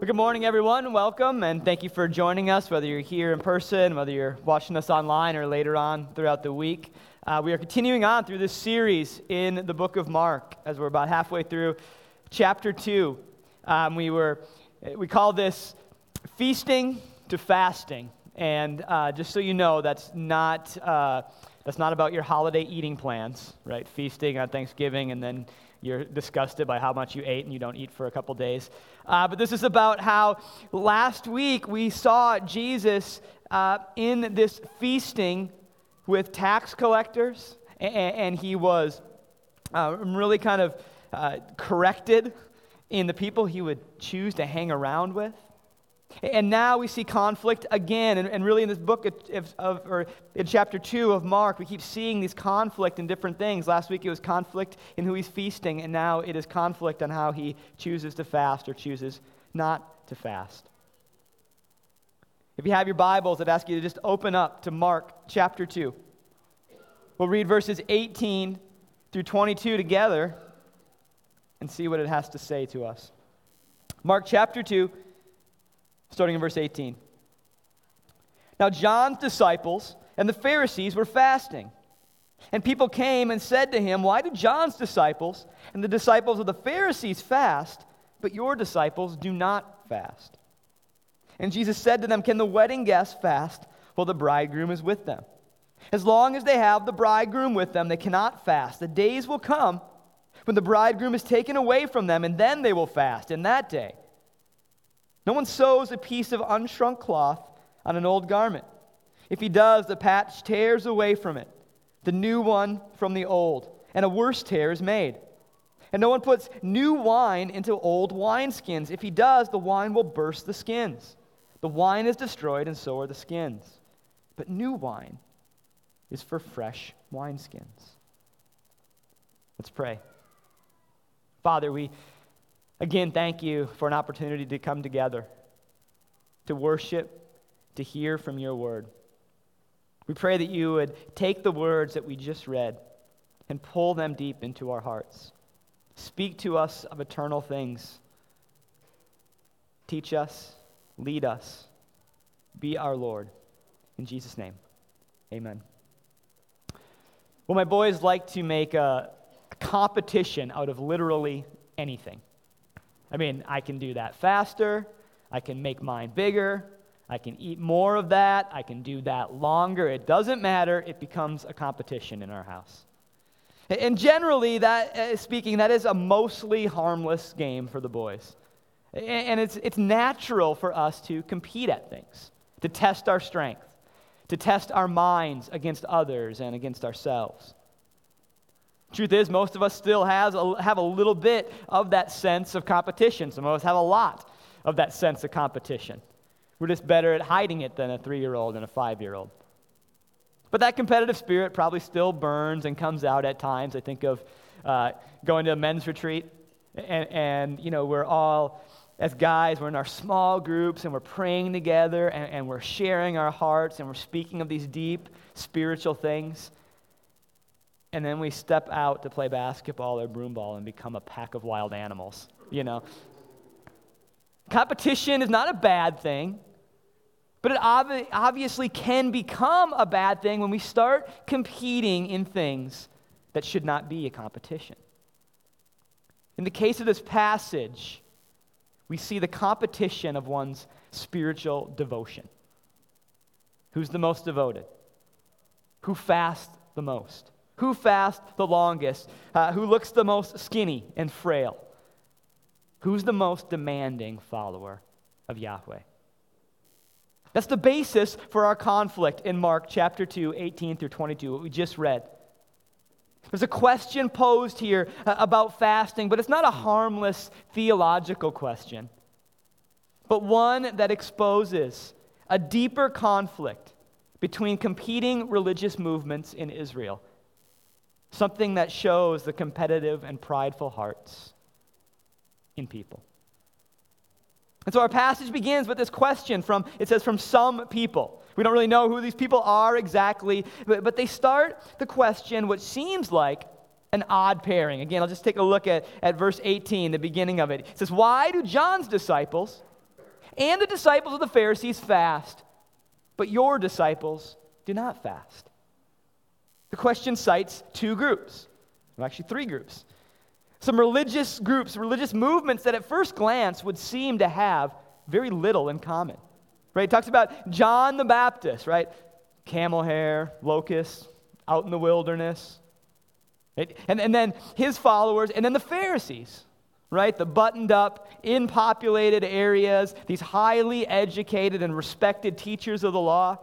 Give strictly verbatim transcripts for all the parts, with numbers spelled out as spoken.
Well, good morning, everyone. Welcome, and thank you for joining us, whether you're here in person, whether you're watching us online, or later on throughout the week. Uh, we are continuing on through this series in the book of Mark, as we're about halfway through chapter two. Um, we were we call this feasting to fasting, and uh, just so you know, that's not uh, that's not about your holiday eating plans, right? Feasting on Thanksgiving, and then you're disgusted by how much you ate and you don't eat for a couple days. Uh, but this is about how last week we saw Jesus uh, in this feasting with tax collectors, and, and he was uh, really kind of uh, corrected in the people he would choose to hang around with. And now we see conflict again, and, and really in this book of, of, or in chapter two of Mark, we keep seeing these conflict in different things. Last week it was conflict in who he's feasting, and now it is conflict on how he chooses to fast or chooses not to fast. If you have your Bibles, I'd ask you to just open up to Mark chapter two. We'll read verses eighteen through twenty-two together and see what it has to say to us. Mark chapter two, starting in verse eighteen. Now John's disciples and the Pharisees were fasting. And people came and said to him, "Why do John's disciples and the disciples of the Pharisees fast, but your disciples do not fast?" And Jesus said to them, "Can the wedding guests fast while the bridegroom is with them? As long as they have the bridegroom with them, they cannot fast. The days will come when the bridegroom is taken away from them, and then they will fast. In that day, no one sews a piece of unshrunk cloth on an old garment. If he does, the patch tears away from it, the new one from the old, and a worse tear is made. And no one puts new wine into old wineskins. If he does, the wine will burst the skins. The wine is destroyed, and so are the skins. But new wine is for fresh wineskins." Let's pray. Father, we again thank you for an opportunity to come together, to worship, to hear from your word. We pray that you would take the words that we just read and pull them deep into our hearts. Speak to us of eternal things. Teach us, lead us, be our Lord. In Jesus' name, amen. Well, my boys like to make a, a competition out of literally anything. I mean, I can do that faster, I can make mine bigger, I can eat more of that, I can do that longer. It doesn't matter, it becomes a competition in our house. And generally, that uh, speaking, that is a mostly harmless game for the boys. And it's it's natural for us to compete at things, to test our strength, to test our minds against others and against ourselves. Truth is, most of us still has a, have a little bit of that sense of competition. Some of us have a lot of that sense of competition. We're just better at hiding it than a three-year-old and a five-year-old. But that competitive spirit probably still burns and comes out at times. I think of uh, going to a men's retreat, and, and you know, we're all, as guys, we're in our small groups, and we're praying together, and, and we're sharing our hearts, and we're speaking of these deep spiritual things. And then we step out to play basketball or broomball and become a pack of wild animals, you know. Competition is not a bad thing, but it ob- obviously can become a bad thing when we start competing in things that should not be a competition. In the case of this passage, we see the competition of one's spiritual devotion. Who's the most devoted? Who fasts the most? Who fasts the longest? Uh, who looks the most skinny and frail? Who's the most demanding follower of Yahweh? That's the basis for our conflict in Mark chapter two, eighteen through twenty-two, what we just read. There's a question posed here uh, about fasting, but it's not a harmless theological question, but one that exposes a deeper conflict between competing religious movements in Israel. Something that shows the competitive and prideful hearts in people. And so our passage begins with this question from, it says, from some people. We don't really know who these people are exactly, but, but they start the question, what seems like an odd pairing. Again, I'll just take a look at, at verse eighteen, the beginning of it. It says, why do John's disciples and the disciples of the Pharisees fast, but your disciples do not fast. The question cites two groups, well, actually three groups. Some religious groups, religious movements that at first glance would seem to have very little in common. Right? It talks about John the Baptist, right? Camel hair, locusts, out in the wilderness. Right? And, and then his followers, and then the Pharisees, right? The buttoned up, in populated areas, these highly educated and respected teachers of the law.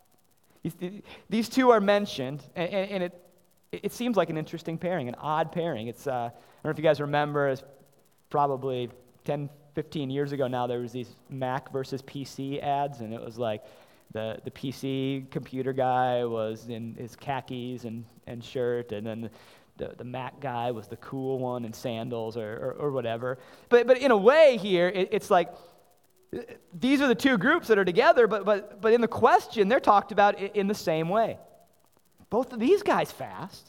These two are mentioned, and, and it, it seems like an interesting pairing, an odd pairing. It's, uh, I don't know if you guys remember, it's probably ten, fifteen years ago now, there was these Mac versus P C ads, and it was like the, the P C computer guy was in his khakis and, and shirt, and then the, the, the Mac guy was the cool one in sandals or, or, or whatever. But, but in a way here, it, it's like these are the two groups that are together, but, but, but in the question, they're talked about in the same way. Both of these guys fast.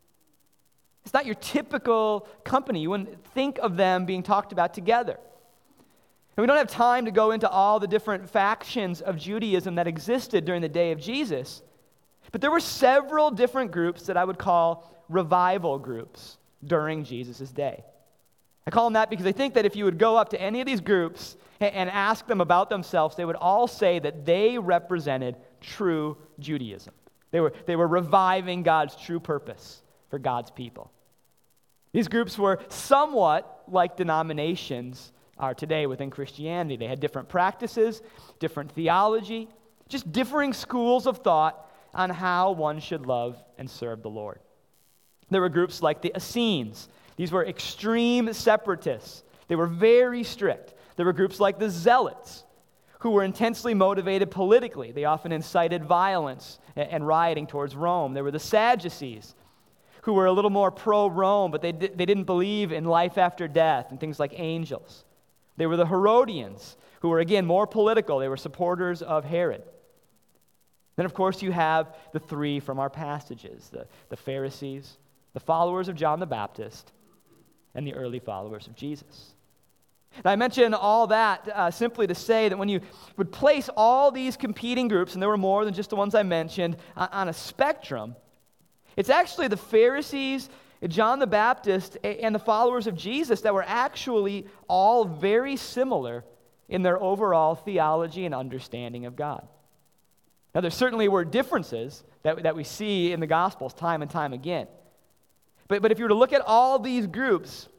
It's not your typical company. You wouldn't think of them being talked about together. And we don't have time to go into all the different factions of Judaism that existed during the day of Jesus, but there were several different groups that I would call revival groups during Jesus' day. I call them that because I think that if you would go up to any of these groups and ask them about themselves, they would all say that they represented true Judaism. They were, they were reviving God's true purpose for God's people. These groups were somewhat like denominations are today within Christianity. They had different practices, different theology, just differing schools of thought on how one should love and serve the Lord. There were groups like the Essenes. These were extreme separatists. They were very strict. There were groups like the Zealots, who were intensely motivated politically. They often incited violence and rioting towards Rome. There were the Sadducees, who were a little more pro-Rome, but they, di- they didn't believe in life after death and things like angels. They were the Herodians, who were, again, more political. They were supporters of Herod. Then, of course, you have the three from our passages, the, the Pharisees, the followers of John the Baptist, and the early followers of Jesus. And I mention all that uh, simply to say that when you would place all these competing groups, and there were more than just the ones I mentioned, on, on a spectrum, it's actually the Pharisees, John the Baptist, and the followers of Jesus that were actually all very similar in their overall theology and understanding of God. Now, there certainly were differences that, that we see in the Gospels time and time again. But, but if you were to look at all these groups,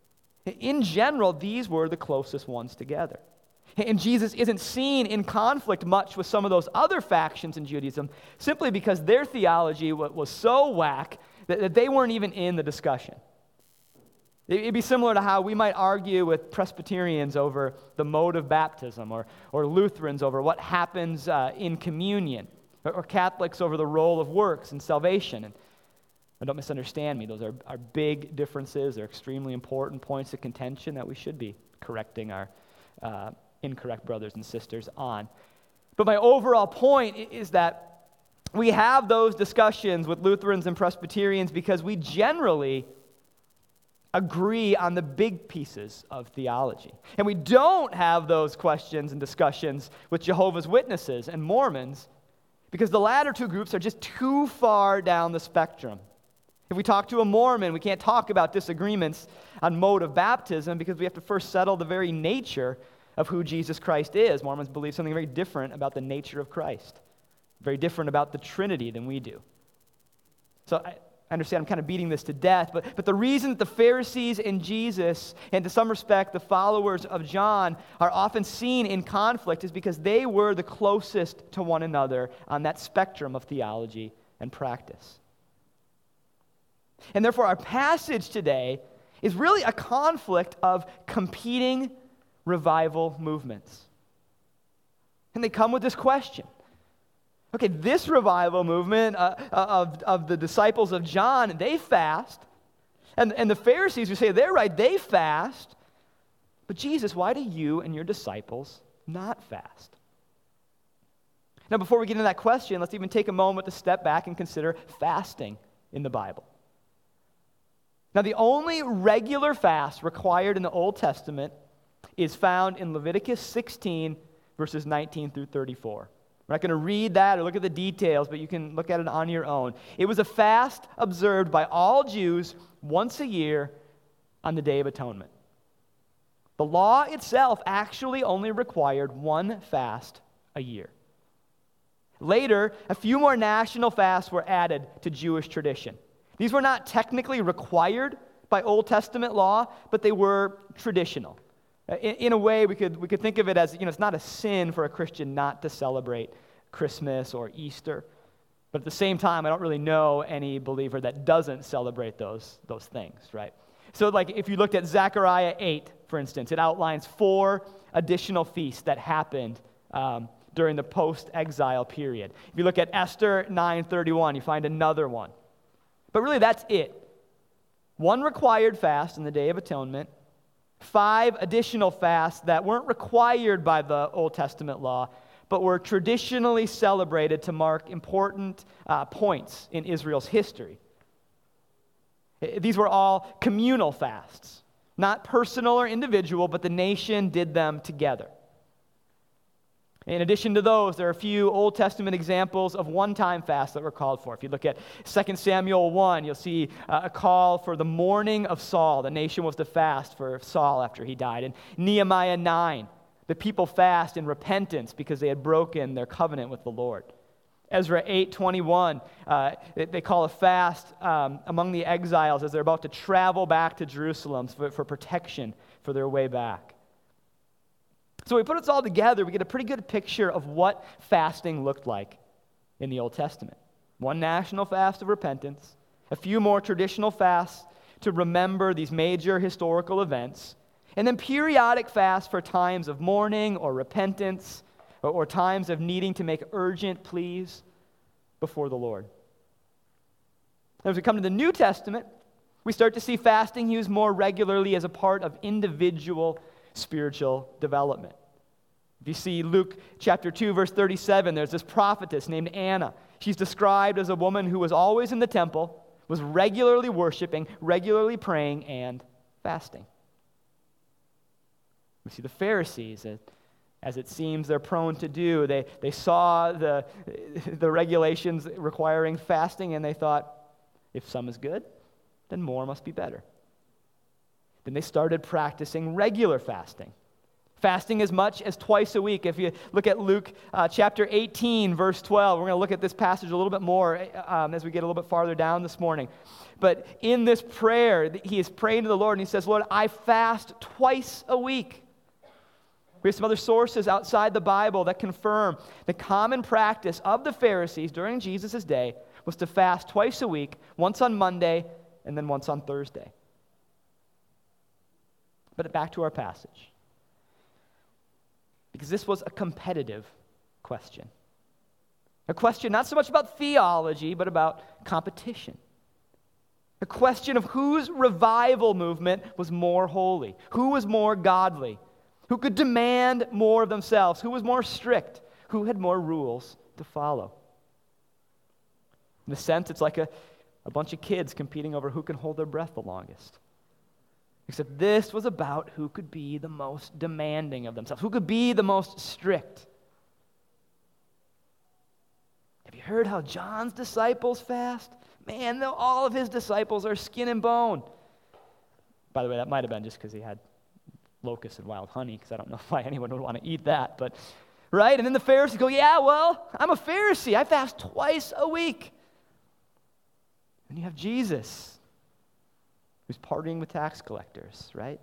in general, these were the closest ones together. And Jesus isn't seen in conflict much with some of those other factions in Judaism simply because their theology was so whack that they weren't even in the discussion. It'd be similar to how we might argue with Presbyterians over the mode of baptism, or, or Lutherans over what happens uh, in communion, or, or Catholics over the role of works in salvation. And, and don't misunderstand me, those are, are big differences. They're extremely important points of contention that we should be correcting our uh, incorrect brothers and sisters on. But my overall point is that we have those discussions with Lutherans and Presbyterians because we generally agree on the big pieces of theology. And we don't have those questions and discussions with Jehovah's Witnesses and Mormons because the latter two groups are just too far down the spectrum. If we talk to a Mormon, we can't talk about disagreements on mode of baptism because we have to first settle the very nature of who Jesus Christ is. Mormons believe something very different about the nature of Christ, very different about the Trinity than we do. So I understand I'm kind of beating this to death, but, but the reason that the Pharisees and Jesus, and to some respect the followers of John, are often seen in conflict is because they were the closest to one another on that spectrum of theology and practice. And therefore our passage today is really a conflict of competing revival movements. And they come with this question. Okay, this revival movement uh, of, of the disciples of John, they fast. And, and the Pharisees who say they're right, they fast. But Jesus, why do you and your disciples not fast? Now, before we get into that question, let's even take a moment to step back and consider fasting in the Bible. Now, the only regular fast required in the Old Testament is found in Leviticus sixteen, verses nineteen through thirty-four. We're not going to read that or look at the details, but you can look at it on your own. It was a fast observed by all Jews once a year on the Day of Atonement. The law itself actually only required one fast a year. Later, a few more national fasts were added to Jewish tradition. These were not technically required by Old Testament law, but they were traditional. In, in a way, we could we could think of it as, you know, it's not a sin for a Christian not to celebrate Christmas or Easter. But at the same time, I don't really know any believer that doesn't celebrate those, those things, right? So like if you looked at Zechariah eight, for instance, it outlines four additional feasts that happened um, during the post-exile period. If you look at Esther nine thirty-one, you find another one. But really, that's it. One required fast on the Day of Atonement, five additional fasts that weren't required by the Old Testament law, but were traditionally celebrated to mark important uh, points in Israel's history. These were all communal fasts, not personal or individual, but the nation did them together. In addition to those, there are a few Old Testament examples of one-time fasts that were called for. If you look at Second Samuel one, you'll see uh, a call for the mourning of Saul. The nation was to fast for Saul after he died. In Nehemiah nine, the people fast in repentance because they had broken their covenant with the Lord. Ezra eight twenty-one, uh, they, they call a fast um, among the exiles as they're about to travel back to Jerusalem for, for protection for their way back. So we put this all together, we get a pretty good picture of what fasting looked like in the Old Testament. One national fast of repentance, a few more traditional fasts to remember these major historical events, and then periodic fasts for times of mourning or repentance or, or times of needing to make urgent pleas before the Lord. As we come to the New Testament, we start to see fasting used more regularly as a part of individual spiritual development. If you see Luke chapter two, verse thirty-seven, there's this prophetess named Anna. She's described as a woman who was always in the temple, was regularly worshiping, regularly praying, and fasting. We see the Pharisees, as it seems they're prone to do. They, they saw the, the regulations requiring fasting, and they thought, if some is good, then more must be better. Then they started practicing regular fasting. Fasting as much as twice a week. If you look at Luke uh, chapter eighteen, verse twelve, we're going to look at this passage a little bit more um, as we get a little bit farther down this morning. But in this prayer, he is praying to the Lord, and he says, Lord, I fast twice a week. We have some other sources outside the Bible that confirm the common practice of the Pharisees during Jesus' day was to fast twice a week, once on Monday and then once on Thursday. But back to our passage. Because this was a competitive question. A question not so much about theology, but about competition. A question of whose revival movement was more holy, who was more godly, who could demand more of themselves, who was more strict, who had more rules to follow. In a sense, it's like a, a bunch of kids competing over who can hold their breath the longest. Except this was about who could be the most demanding of themselves, who could be the most strict. Have you heard how John's disciples fast? Man, all of his disciples are skin and bone. By the way, that might have been just because he had locusts and wild honey, because I don't know why anyone would want to eat that, but right? And then the Pharisees go, yeah, well, I'm a Pharisee. I fast twice a week. And you have Jesus, who's partying with tax collectors, right?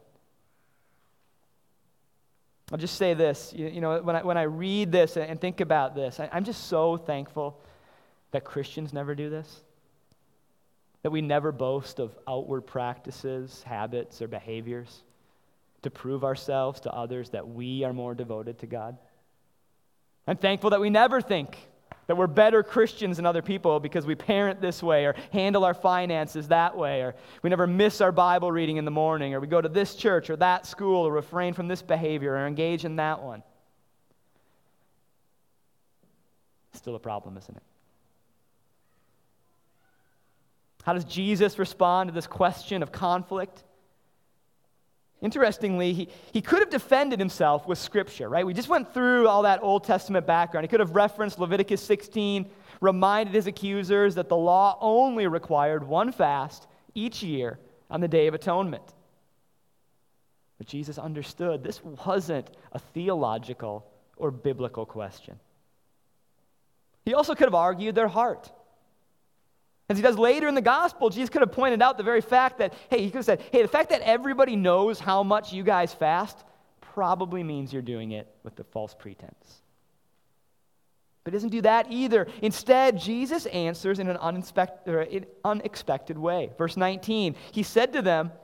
I'll just say this. You, you know, when I when I read this and think about this, I, I'm just so thankful that Christians never do this, that we never boast of outward practices, habits, or behaviors to prove ourselves to others that we are more devoted to God. I'm thankful that we never think that we're better Christians than other people because we parent this way or handle our finances that way, or we never miss our Bible reading in the morning, or we go to this church or that school, or refrain from this behavior or engage in that one. Still a problem, isn't it? How does Jesus respond to this question of conflict? Interestingly, he, he could have defended himself with Scripture, right? We just went through all that Old Testament background. He could have referenced Leviticus sixteen, reminded his accusers that the law only required one fast each year on the Day of Atonement. But Jesus understood this wasn't a theological or biblical question. He also could have argued their heart. As he does later in the gospel, Jesus could have pointed out the very fact that, hey, he could have said, hey, the fact that everybody knows how much you guys fast probably means you're doing it with the false pretense. But he doesn't do that either. Instead, Jesus answers in an unexpected, or an unexpected way. Verse nineteen, he said to them,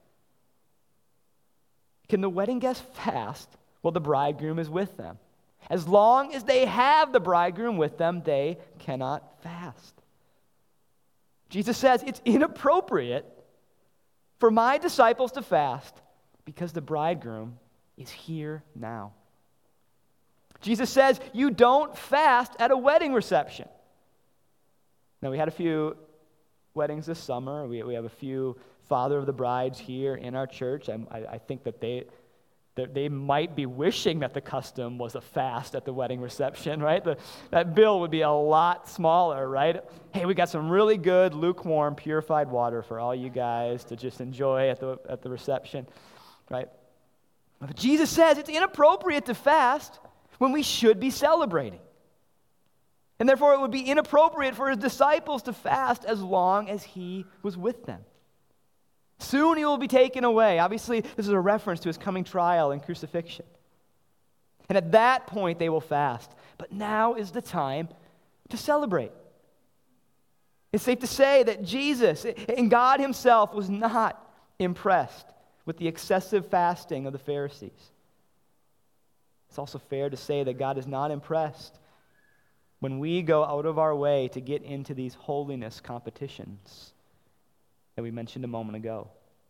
can the wedding guests fast while the bridegroom is with them? As long as they have the bridegroom with them, they cannot fast. Jesus says it's inappropriate for my disciples to fast because the bridegroom is here now. Jesus says you don't fast at a wedding reception. Now, we had a few weddings this summer. We, we have a few father of the brides here in our church. I, I think that they... They might be wishing that the custom was a fast at the wedding reception, right? The, that bill would be a lot smaller, right? Hey, we got some really good, lukewarm, purified water for all you guys to just enjoy at the, at the reception, right? But Jesus says it's inappropriate to fast when we should be celebrating. And therefore, it would be inappropriate for his disciples to fast as long as he was with them. Soon he will be taken away. Obviously, this is a reference to his coming trial and crucifixion. And at that point, they will fast. But now is the time to celebrate. It's safe to say that Jesus and God himself was not impressed with the excessive fasting of the Pharisees. It's also fair to say that God is not impressed when we go out of our way to get into these holiness competitions that we mentioned a moment ago.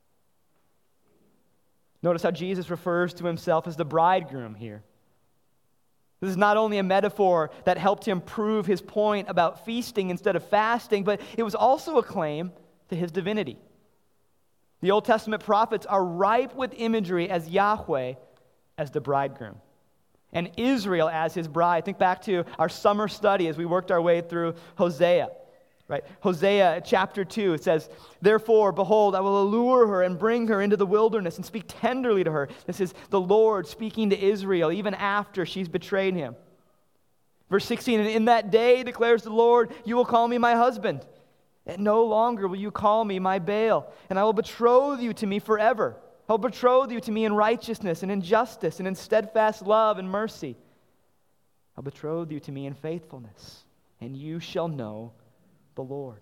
Notice how Jesus refers to himself as the bridegroom here. This is not only a metaphor that helped him prove his point about feasting instead of fasting, but it was also a claim to his divinity. The Old Testament prophets are ripe with imagery as Yahweh as the bridegroom and Israel as his bride. Think back to our summer study as we worked our way through Hosea. Right? Hosea chapter two, it says, therefore, behold, I will allure her and bring her into the wilderness and speak tenderly to her. This is the Lord speaking to Israel even after she's betrayed him. Verse sixteen, and in that day, declares the Lord, you will call me my husband, and no longer will you call me my Baal, and I will betroth you to me forever. I will betroth you to me in righteousness and in justice and in steadfast love and mercy. I'll betroth you to me in faithfulness, and you shall know the Lord.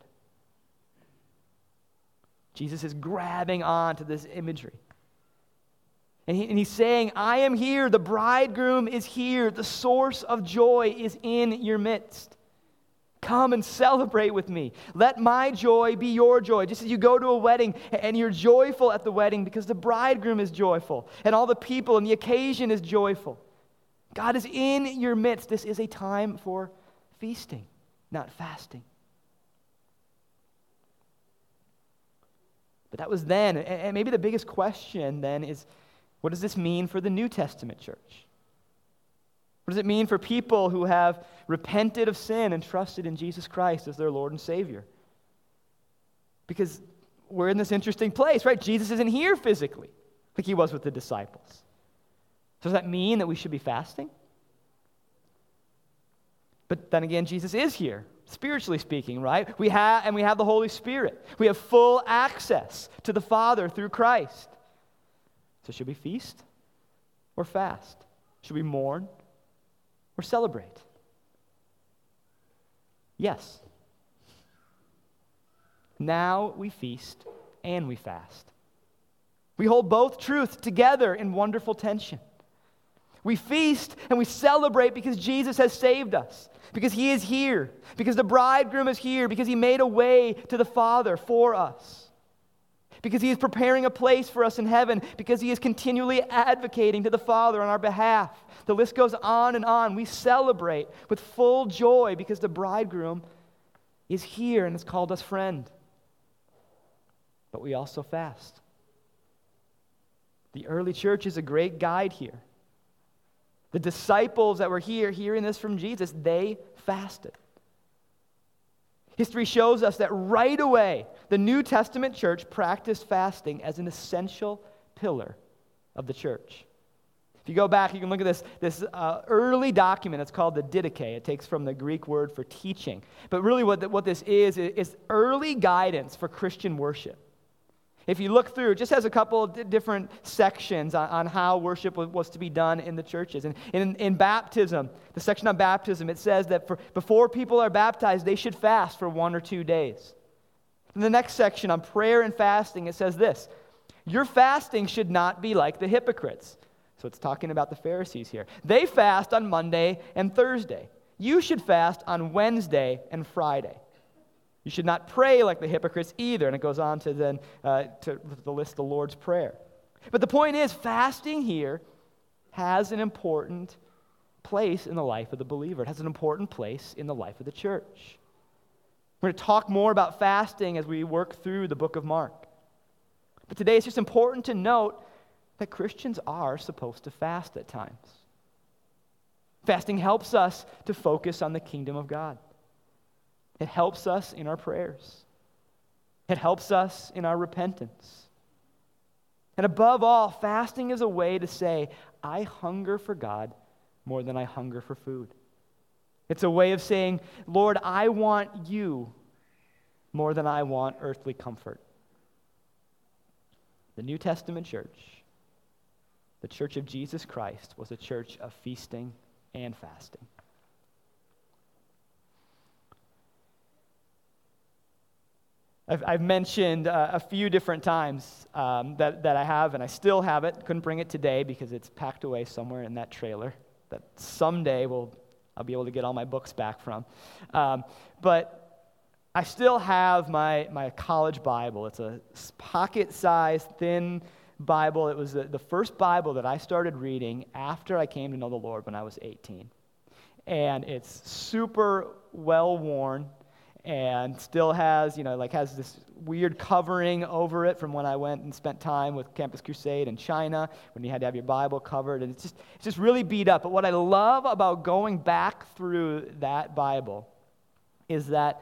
Jesus is grabbing on to this imagery. And, he, and he's saying, I am here, the bridegroom is here, the source of joy is in your midst. Come and celebrate with me. Let my joy be your joy. Just as you go to a wedding and you're joyful at the wedding because the bridegroom is joyful and all the people and the occasion is joyful. God is in your midst. This is a time for feasting, not fasting. But that was then, and maybe the biggest question then is, what does this mean for the New Testament church? What does it mean for people who have repented of sin and trusted in Jesus Christ as their Lord and Savior? Because we're in this interesting place, right? Jesus isn't here physically, like he was with the disciples. So does that mean that we should be fasting? But then again, Jesus is here. Spiritually speaking, right? We have, and we have the Holy Spirit. We have full access to the Father through Christ. So should we feast or fast? Should we mourn or celebrate? Yes. Now we feast and we fast. We hold both truths together in wonderful tension. We feast and we celebrate because Jesus has saved us, because he is here, because the bridegroom is here, because he made a way to the Father for us, because he is preparing a place for us in heaven, because he is continually advocating to the Father on our behalf. The list goes on and on. We celebrate with full joy because the bridegroom is here and has called us friend. But we also fast. The early church is a great guide here. The disciples that were here, hearing this from Jesus, they fasted. History shows us that right away, the New Testament church practiced fasting as an essential pillar of the church. If you go back, you can look at this, this uh, early document. It's called the Didache. It takes from the Greek word for teaching. But really what, the, what this is, is early guidance for Christian worship. If you look through, it just has a couple of different sections on, on how worship was, was to be done in the churches. And in, in baptism, the section on baptism, it says that for, before people are baptized, they should fast for one or two days. In the next section on prayer and fasting, it says this: your fasting should not be like the hypocrites. So it's talking about the Pharisees here. They fast on Monday and Thursday. You should fast on Wednesday and Friday. You should not pray like the hypocrites either. And it goes on to then uh, to, to list the Lord's Prayer. But the point is, fasting here has an important place in the life of the believer. It has an important place in the life of the church. We're going to talk more about fasting as we work through the book of Mark. But today it's just important to note that Christians are supposed to fast at times. Fasting helps us to focus on the kingdom of God. It helps us in our prayers. It helps us in our repentance. And above all, fasting is a way to say, I hunger for God more than I hunger for food. It's a way of saying, Lord, I want you more than I want earthly comfort. The New Testament church, the church of Jesus Christ, was a church of feasting and fasting. I've, I've mentioned uh, a few different times um, that, that I have, and I still have it. Couldn't bring it today because it's packed away somewhere in that trailer that someday we'll, I'll be able to get all my books back from. Um, but I still have my, my college Bible. It's a pocket-sized, thin Bible. It was the, the first Bible that I started reading after I came to know the Lord when I was eighteen. And it's super well-worn, and still has, you know, like has this weird covering over it from when I went and spent time with Campus Crusade in China, when you had to have your Bible covered, and it's just it's just really beat up. But what I love about going back through that Bible is that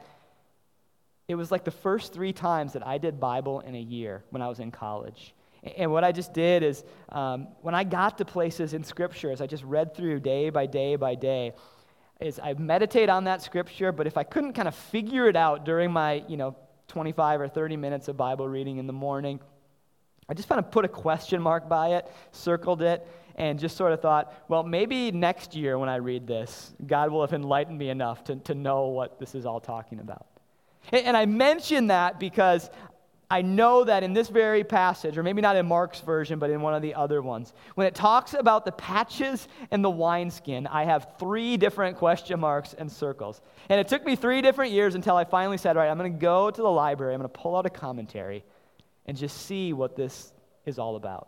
it was like the first three times that I did Bible in a year when I was in college. And what I just did is, um, when I got to places in Scripture, as I just read through day by day by day, is I meditate on that Scripture, but if I couldn't kind of figure it out during my, you know, twenty-five or thirty minutes of Bible reading in the morning, I just kind of put a question mark by it, circled it, and just sort of thought, well, maybe next year when I read this, God will have enlightened me enough to, to know what this is all talking about. And, and I mention that because I know that in this very passage, or maybe not in Mark's version, but in one of the other ones, when it talks about the patches and the wineskin, I have three different question marks and circles. And it took me three different years until I finally said, all right, I'm going to go to the library, I'm going to pull out a commentary, and just see what this is all about.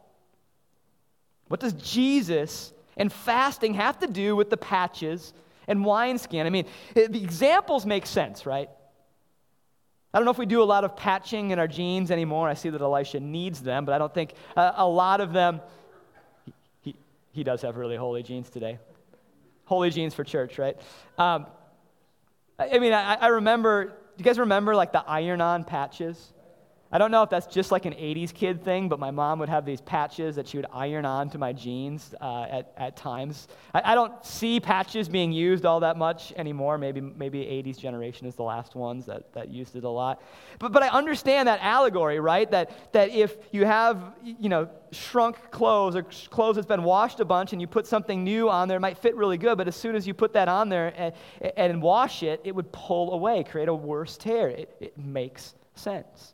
What does Jesus and fasting have to do with the patches and wineskin? I mean, it, the examples make sense, right? I don't know if we do a lot of patching in our jeans anymore. I see that Elisha needs them, but I don't think uh, a lot of them, he, he, he does have really holy jeans today. Holy jeans for church, right? Um, I, I mean, I, I remember, do you guys remember like the iron-on patches? I don't know if that's just like an eighties kid thing, but my mom would have these patches that she would iron on to my jeans uh, at, at times. I, I don't see patches being used all that much anymore. Maybe maybe eighties generation is the last ones that, that used it a lot. But but I understand that allegory, right? That that if you have, you know, shrunk clothes or clothes that's been washed a bunch and you put something new on there, it might fit really good, but as soon as you put that on there and, and wash it, it would pull away, create a worse tear. It, it makes sense.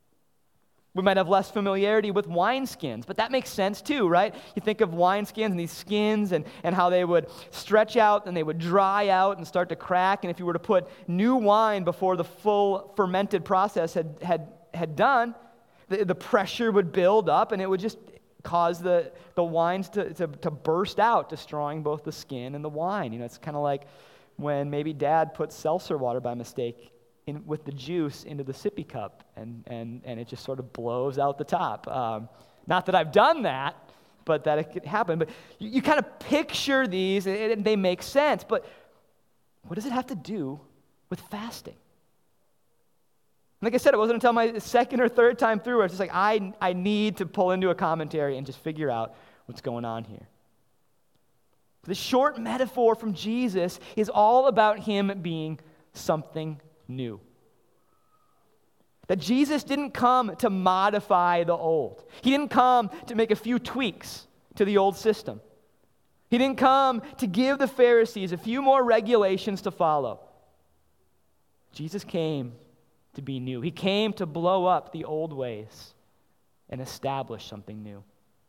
We might have less familiarity with wineskins, but that makes sense too, right? You think of wineskins and these skins and, and how they would stretch out and they would dry out and start to crack. And if you were to put new wine before the full fermented process had had, had done, the, the pressure would build up and it would just cause the, the wines to, to, to burst out, destroying both the skin and the wine. You know, it's kind of like when maybe dad puts seltzer water by mistake In, with the juice into the sippy cup, and, and, and it just sort of blows out the top. Um, Not that I've done that, but that it could happen. But you, you kind of picture these, and, and they make sense. But what does it have to do with fasting? Like I said, it wasn't until my second or third time through where it's just like, I, I need to pull into a commentary and just figure out what's going on here. The short metaphor from Jesus is all about him being something new. That Jesus didn't come to modify the old. He didn't come to make a few tweaks to the old system. He didn't come to give the Pharisees a few more regulations to follow. Jesus came to be new. He came to blow up the old ways and establish something new.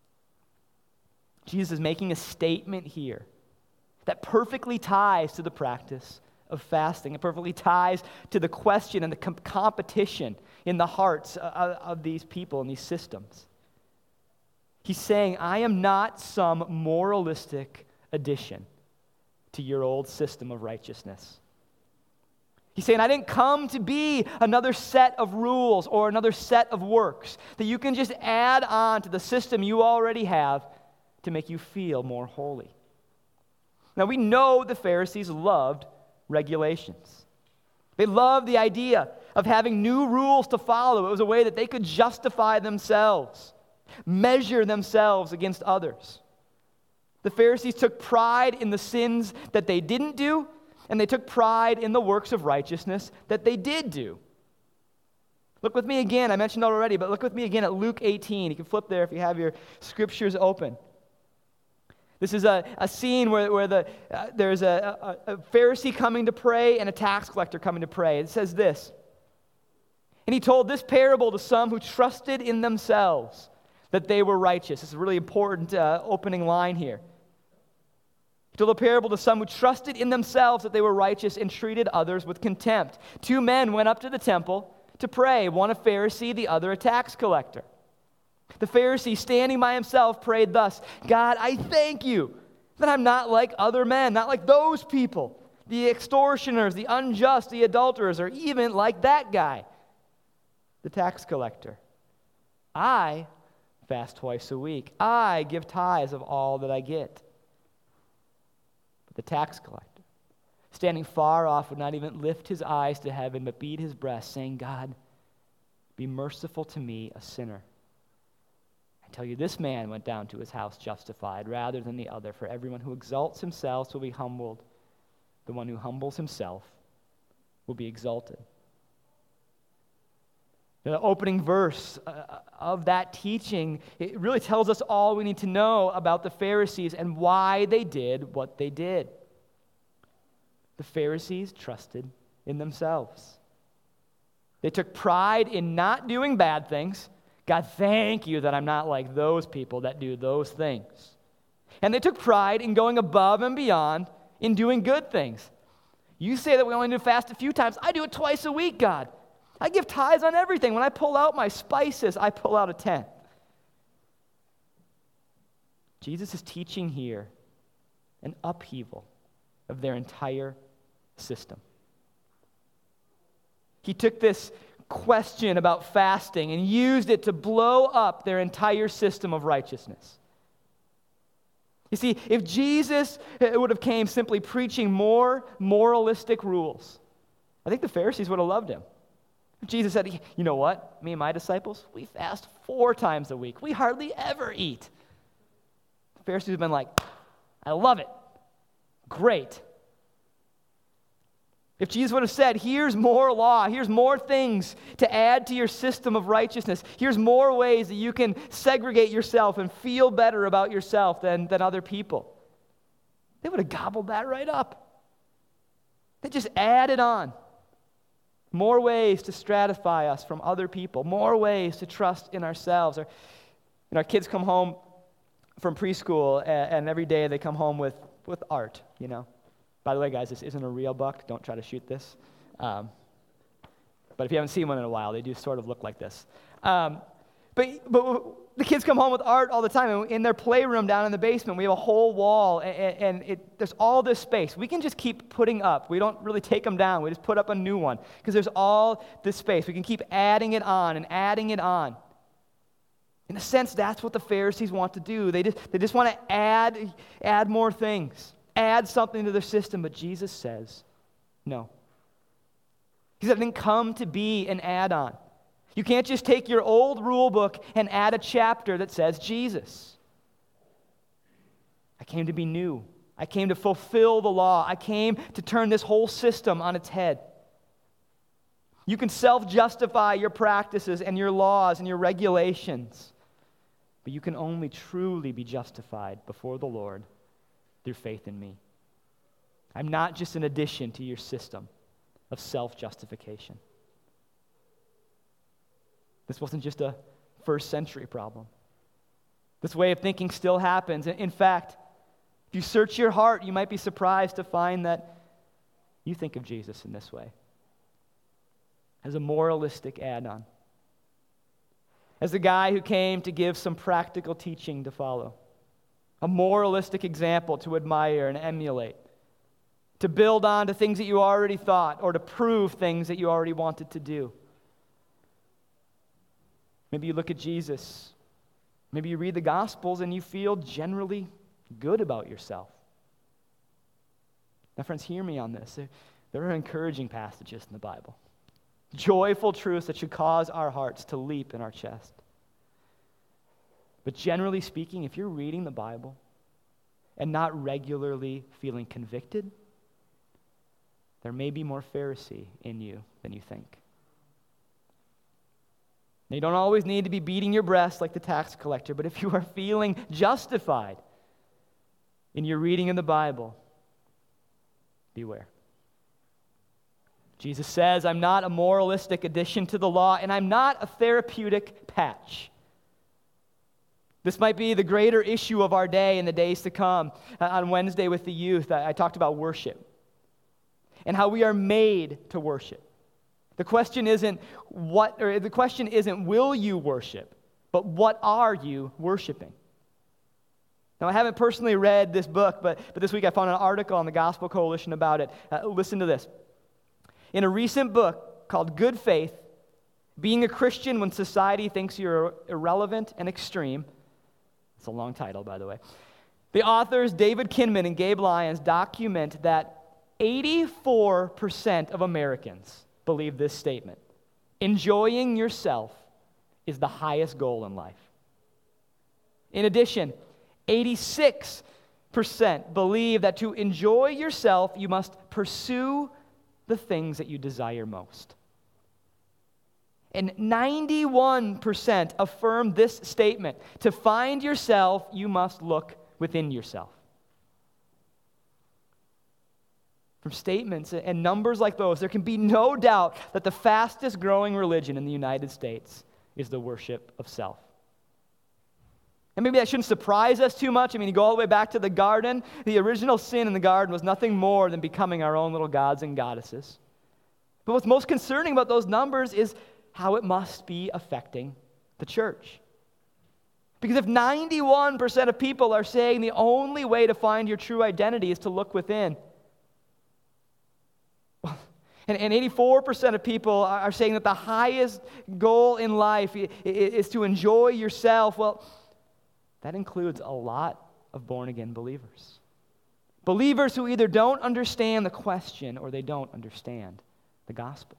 Jesus is making a statement here that perfectly ties to the practice of fasting. It perfectly ties to the question and the com- competition in the hearts of, of these people and these systems. He's saying, I am not some moralistic addition to your old system of righteousness. He's saying, I didn't come to be another set of rules or another set of works that you can just add on to the system you already have to make you feel more holy. Now, we know the Pharisees loved regulations. They loved the idea of having new rules to follow. It was a way that they could justify themselves, measure themselves against others. The Pharisees took pride in the sins that they didn't do, and they took pride in the works of righteousness that they did do. Look with me again. I mentioned it already, but look with me again at Luke eighteen. You can flip there if you have your scriptures open. This is a, a scene where, where the, uh, there's a, a, a Pharisee coming to pray and a tax collector coming to pray. It says this, and he told this parable to some who trusted in themselves that they were righteous. It's a really important uh, opening line here. He told a parable to some who trusted in themselves that they were righteous and treated others with contempt. Two men went up to the temple to pray, one a Pharisee, the other a tax collector. The Pharisee, standing by himself, prayed thus, God, I thank you that I'm not like other men, not like those people, the extortioners, the unjust, the adulterers, or even like that guy, the tax collector. I fast twice a week. I give tithes of all that I get. But the tax collector, standing far off, would not even lift his eyes to heaven, but beat his breast, saying, God, be merciful to me, a sinner. I tell you, this man went down to his house justified rather than the other. For everyone who exalts himself will be humbled. The one who humbles himself will be exalted. The opening verse uh, of that teaching, it really tells us all we need to know about the Pharisees and why they did what they did. The Pharisees trusted in themselves. They took pride in not doing bad things. God, thank you that I'm not like those people that do those things. And they took pride in going above and beyond in doing good things. You say that we only do fast a few times. I do it twice a week, God. I give tithes on everything. When I pull out my spices, I pull out a tenth. Jesus is teaching here an upheaval of their entire system. He took this question about fasting and used it to blow up their entire system of righteousness. You see, if Jesus would have came simply preaching more moralistic rules, I think the Pharisees would have loved him. If Jesus said, you know what, me and my disciples, we fast four times a week. We hardly ever eat. The Pharisees would have been like, I love it. Great. If Jesus would have said, here's more law, here's more things to add to your system of righteousness, here's more ways that you can segregate yourself and feel better about yourself than, than other people, they would have gobbled that right up. They just added on. More ways to stratify us from other people, more ways to trust in ourselves. Or, you know, our kids come home from preschool, and, and every day they come home with, with art, you know. By the way, guys, this isn't a real buck. Don't try to shoot this. Um, but if you haven't seen one in a while, they do sort of look like this. Um, but, but the kids come home with art all the time. And in their playroom down in the basement, we have a whole wall, and, and it, there's all this space. We can just keep putting up. We don't really take them down. We just put up a new one because there's all this space. We can keep adding it on and adding it on. In a sense, that's what the Pharisees want to do. They just, they just want to add, add more things, add something to their system. But Jesus says, no. He said, I didn't come to be an add-on. You can't just take your old rule book and add a chapter that says Jesus. I came to be new. I came to fulfill the law. I came to turn this whole system on its head. You can self-justify your practices and your laws and your regulations, but you can only truly be justified before the Lord through faith in me. I'm not just an addition to your system of self-justification. This wasn't just a first century problem. This way of thinking still happens. In fact, if you search your heart, you might be surprised to find that you think of Jesus in this way, as a moralistic add-on, as the guy who came to give some practical teaching to follow, a moralistic example to admire and emulate, to build on to things that you already thought or to prove things that you already wanted to do. Maybe you look at Jesus, maybe you read the Gospels and you feel generally good about yourself. Now, friends, hear me on this. There, there are encouraging passages in the Bible, joyful truths that should cause our hearts to leap in our chest. But generally speaking, if you're reading the Bible and not regularly feeling convicted, there may be more Pharisee in you than you think. Now, you don't always need to be beating your breast like the tax collector, but if you are feeling justified in your reading of the Bible, beware. Jesus says, I'm not a moralistic addition to the law, and I'm not a therapeutic patch. This might be the greater issue of our day in the days to come. Uh, on Wednesday with the youth, I, I talked about worship and how we are made to worship. The question isn't what, or the question isn't will you worship, but what are you worshiping? Now, I haven't personally read this book, but, but this week I found an article on the Gospel Coalition about it. Uh, listen to this. In a recent book called Good Faith, Being a Christian When Society Thinks You're Irrelevant and Extreme, it's a long title, by the way, the authors David Kinman and Gabe Lyons document that eighty-four percent of Americans believe this statement: enjoying yourself is the highest goal in life. In addition, eighty-six percent believe that to enjoy yourself, you must pursue the things that you desire most. And ninety-one percent affirm this statement: to find yourself, you must look within yourself. From statements and numbers like those, there can be no doubt that the fastest growing religion in the United States is the worship of self. And maybe that shouldn't surprise us too much. I mean, you go all the way back to the garden. The original sin in the garden was nothing more than becoming our own little gods and goddesses. But what's most concerning about those numbers is how it must be affecting the church. Because if ninety-one percent of people are saying the only way to find your true identity is to look within, and, and eighty-four percent of people are saying that the highest goal in life is to enjoy yourself, well, that includes a lot of born-again believers. Believers who either don't understand the question or they don't understand the gospel.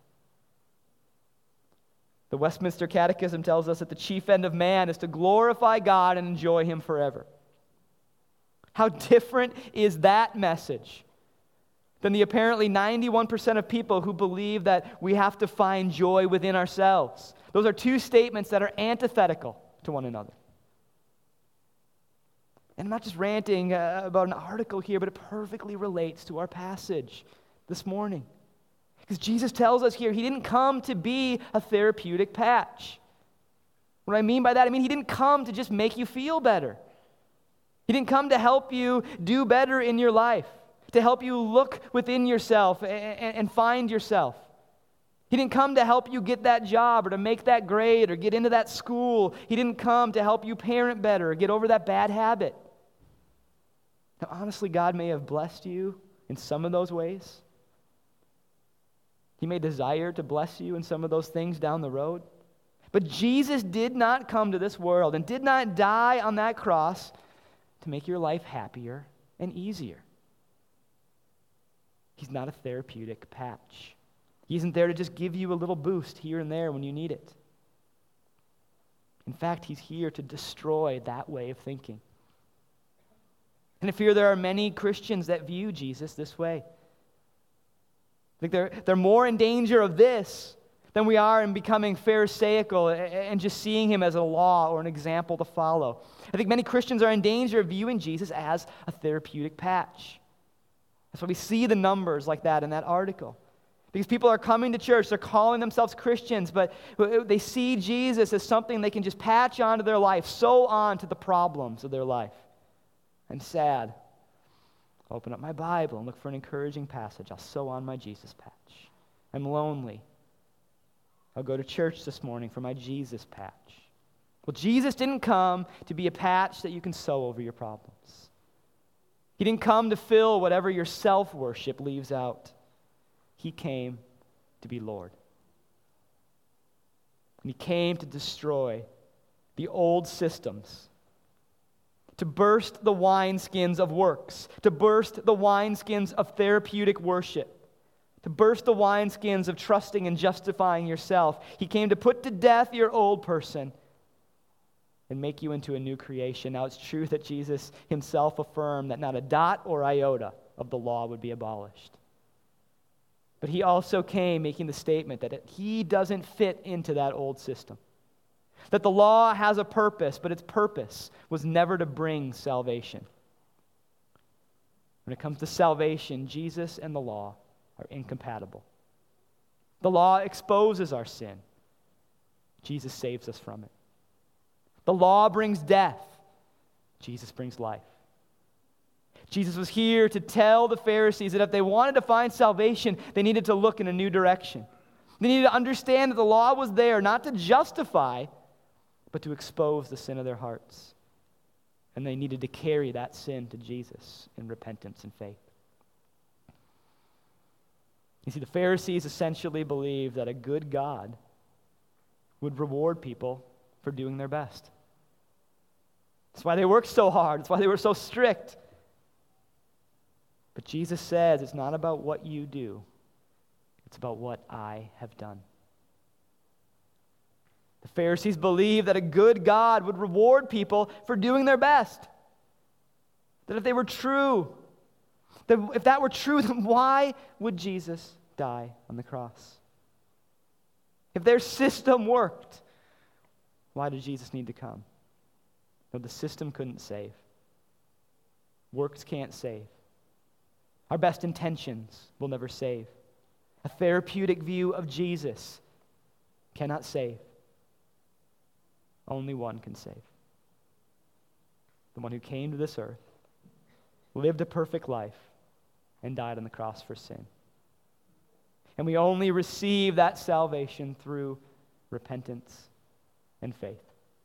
The Westminster Catechism tells us that the chief end of man is to glorify God and enjoy Him forever. How different is that message than the apparently ninety-one percent of people who believe that we have to find joy within ourselves? Those are two statements that are antithetical to one another. And I'm not just ranting uh, about an article here, but it perfectly relates to our passage this morning. Because Jesus tells us here, He didn't come to be a therapeutic patch. What I mean by that, I mean He didn't come to just make you feel better. He didn't come to help you do better in your life, to help you look within yourself and, and, and find yourself. He didn't come to help you get that job or to make that grade or get into that school. He didn't come to help you parent better or get over that bad habit. Now, honestly, God may have blessed you in some of those ways. He may desire to bless you in some of those things down the road. But Jesus did not come to this world and did not die on that cross to make your life happier and easier. He's not a therapeutic patch. He isn't there to just give you a little boost here and there when you need it. In fact, he's here to destroy that way of thinking. And I fear there are many Christians that view Jesus this way. I think they're, they're more in danger of this than we are in becoming pharisaical and just seeing him as a law or an example to follow. I think many Christians are in danger of viewing Jesus as a therapeutic patch. That's why we see the numbers like that in that article. Because people are coming to church, they're calling themselves Christians, but they see Jesus as something they can just patch onto their life, sew on to the problems of their life. I'm sad. I'll open up my Bible and look for an encouraging passage. I'll sew on my Jesus patch. I'm lonely. I'll go to church this morning for my Jesus patch. Well, Jesus didn't come to be a patch that you can sew over your problems. He didn't come to fill whatever your self-worship leaves out. He came to be Lord. And he came to destroy the old systems, to burst the wineskins of works, to burst the wineskins of therapeutic worship, to burst the wineskins of trusting and justifying yourself. He came to put to death your old person and make you into a new creation. Now, it's true that Jesus himself affirmed that not a dot or iota of the law would be abolished. But he also came making the statement that it, he doesn't fit into that old system. That the law has a purpose, but its purpose was never to bring salvation. When it comes to salvation, Jesus and the law are incompatible. The law exposes our sin. Jesus saves us from it. The law brings death. Jesus brings life. Jesus was here to tell the Pharisees that if they wanted to find salvation, they needed to look in a new direction. They needed to understand that the law was there not to justify, but to expose the sin of their hearts. And they needed to carry that sin to Jesus in repentance and faith. You see, the Pharisees essentially believed that a good God would reward people for doing their best. That's why they worked so hard. That's why they were so strict. But Jesus says it's not about what you do. It's about what I have done. The Pharisees believed that a good God would reward people for doing their best. That if they were true, that if that were true, then why would Jesus die on the cross? If their system worked, why did Jesus need to come? No, the system couldn't save. Works can't save. Our best intentions will never save. A therapeutic view of Jesus cannot save. Only one can save. The one who came to this earth, lived a perfect life, and died on the cross for sin. And we only receive that salvation through repentance and faith.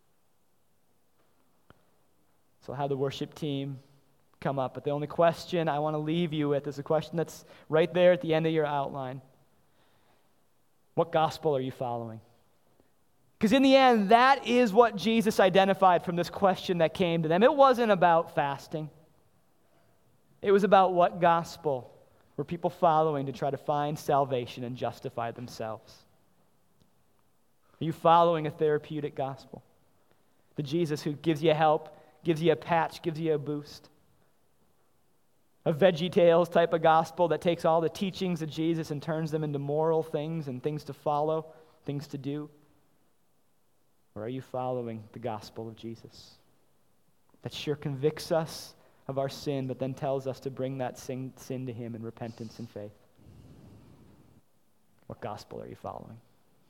So I'll have the worship team come up, but the only question I want to leave you with is a question that's right there at the end of your outline. What gospel are you following? Because in the end, that is what Jesus identified from this question that came to them. It wasn't about fasting. It was about what gospel were people following to try to find salvation and justify themselves. Are you following a therapeutic gospel? The Jesus who gives you help, gives you a patch, gives you a boost? A VeggieTales type of gospel that takes all the teachings of Jesus and turns them into moral things and things to follow, things to do? Or are you following the gospel of Jesus that sure convicts us of our sin, but then tells us to bring that sin, sin to him in repentance and faith? What gospel are you following?